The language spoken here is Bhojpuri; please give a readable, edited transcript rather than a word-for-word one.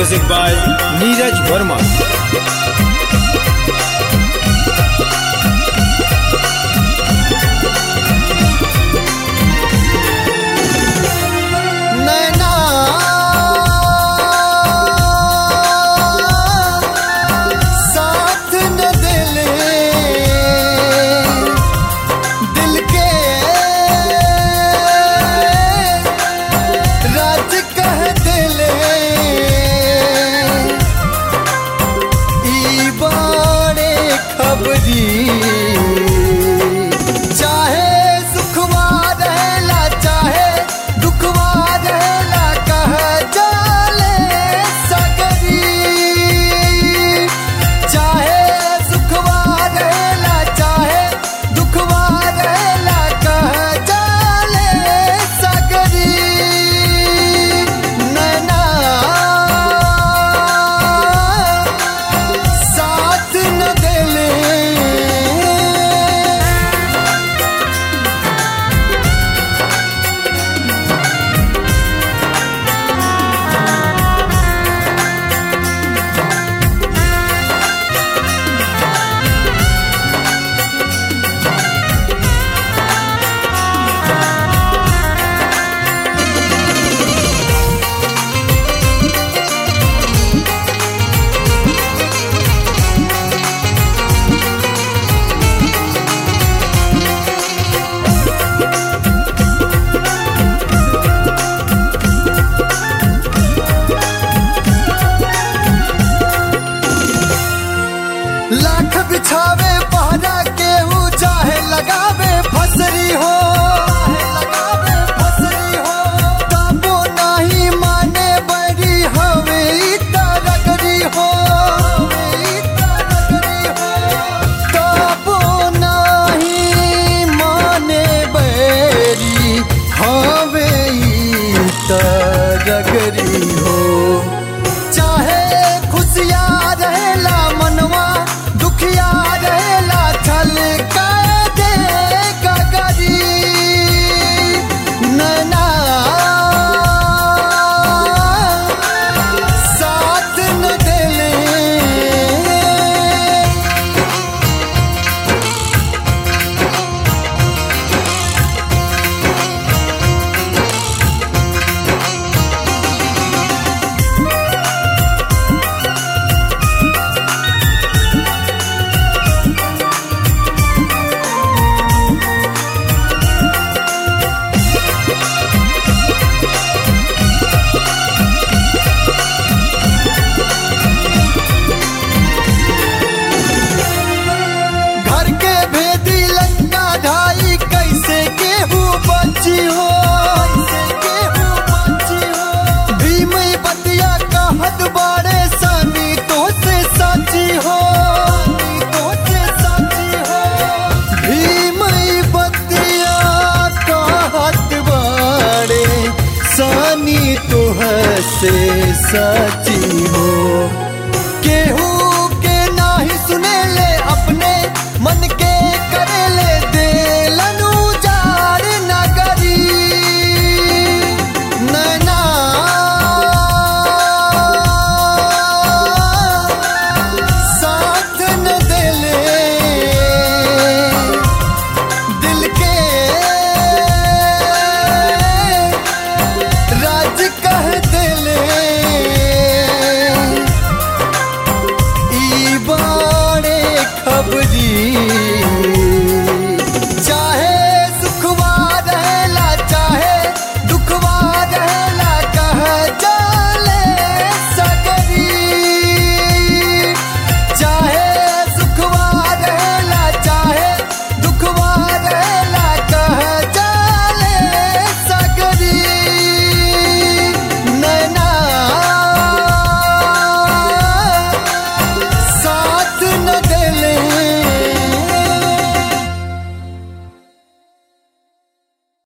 Music by Neeraj Verma. चाहे सुखवा रहेला चाहे दुखवा रहेला कह जाले सगरी। चाहे सुखवा रहेला चाहे दुखवा रहेला कह जाले सगरी। नैना साथ न देले लाख बिछावे पहरा केहू चाहे लगावे फसरी हो तबो नहीं माने बरी हवे तरगरी हो तबो नहीं माने बरी हवे तरगरी हो। चाहे खुशियाँ रहेला मनवा दुखिया रहेला छल दे गगरी। नैना साथ न देले भीम बतिया कहत बाड़े सानी तो से साची हो भीम बतिया कहत बाड़े सानी तो से साची हो।